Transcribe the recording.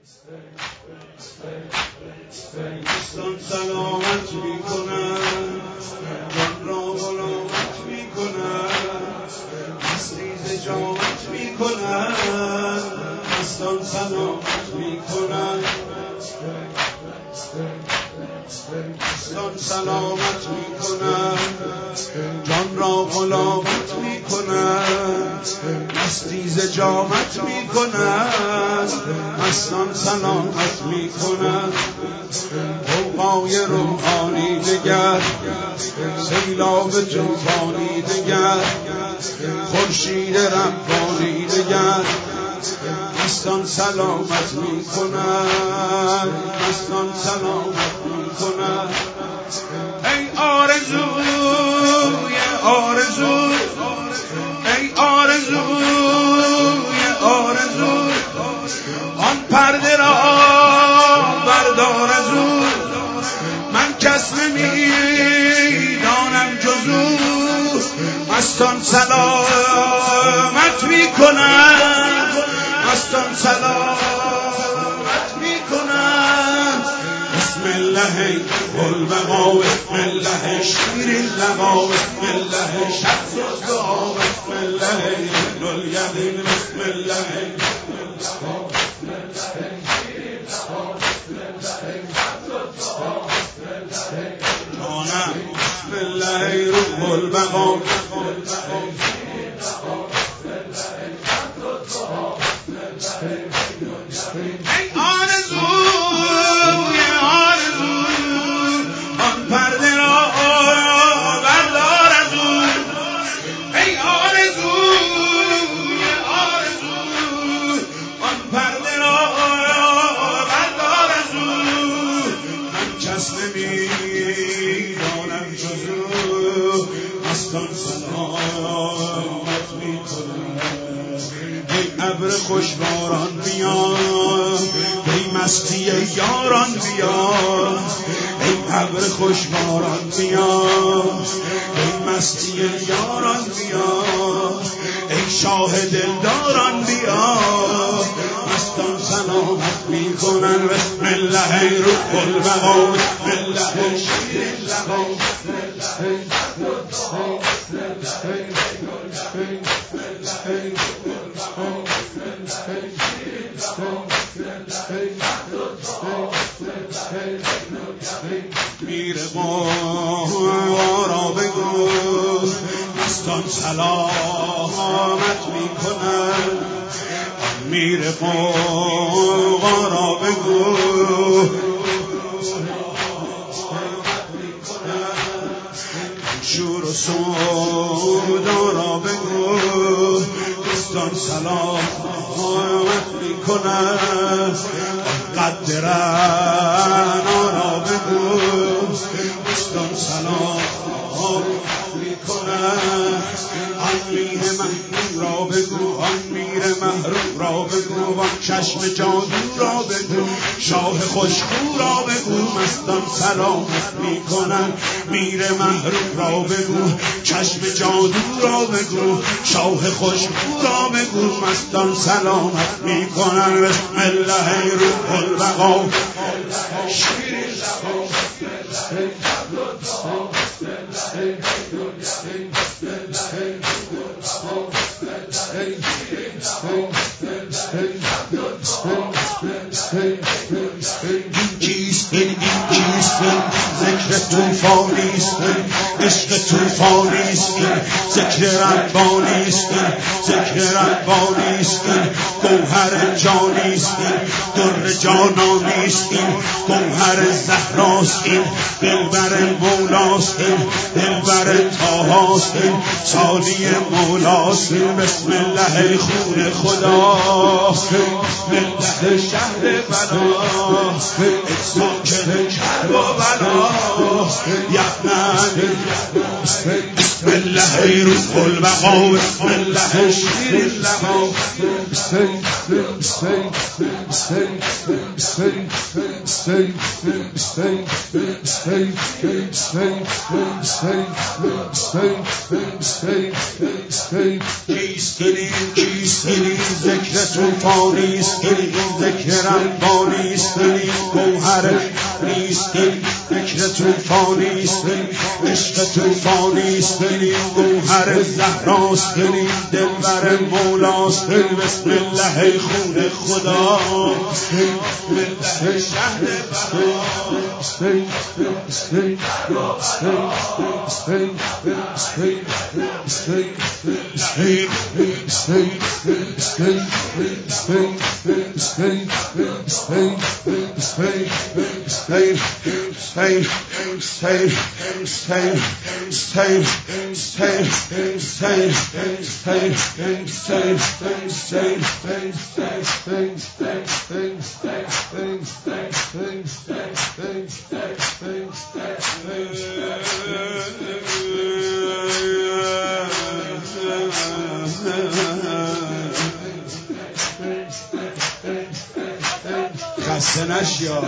مستان سلامت میکنن، جان را غلامت میکنن، مستی جامت میکنن، مستان سلامت میکنن، مستان سلامت میکنن، جان را غلامت میکنن، مستی ز جامت میکنن، مستان سلامت میکنن. غوغای روحانی نگر، سیلاب طوفانی نگر، خورشید ربانی نگر، مستان سلامت میکنن، مستان سلامت میکنن. ای آرزوی آرزو، ای آرزوی آرزو، آن پرده را بردار از او، من کس نمیدانم جز او، مستان سلامت میکنن، مستان سلامت میکنن. بسم الله البقا، بسم الله شیر اللقا، بسم الله شمس الضحا، بسم الله الیقین، بسم الله جانم، بسم الله روح البقا، ای آرزوی آرزو، آن پرده را بردار از او، ای آرزوی آرزو، آن پرده را بردار از او، من کس نمیدانم جز او، مستان سلامت میکنم. ای ابر خوشباران بیا، ای مستی یاران بیا، ای ابر خوشباران بیا، ای مستی یاران بیا، ای شاه دلداران بیا، مستان سلامت میکنن. بسم الله روح البقا، بسم الله شیر اللقا، بسم میر قارا بگو، مستان سلامت میکنن، میر قارا بگو، شور و سودارا بگو، مستان سلامت میکنن، قدرنا بگو، مستان سلامت میکنن، آن میر محروم را بگو، آن میر محروم را بگو، آن چشم جادو را بگو، شاه خوشخو را بگو، مستان سلامت میکنن. میر محروم را بگو، چشم جادو را بگو، شاه خوشخو را بگو، مستان سلامت میکنن. بسم الله روح البقا، شیر اللقا، این چیست ذکر طوفانیست، عشق طوفانیست، ذکر ربانیست، ذکر ربانیست، گوهر جانیست، در جانانیست، گوهر زهراست، دلبر مولاست، دلبر طاهاست، سالی مولاست. بسم الله خون خدا، بسم الله شهر بلا، ساکن کرب و بلا، یحنن بسم الله روح البقا بسم الله شیر اللقا کیست این ذکر توفانیست این ذکر ربانیست این گوهر نیست این فکر توفانیست این عشق توفانیست این گوهر زهراست این دلبر مولاست بسم الله خون خدا بسم الله شهر خسته نشیا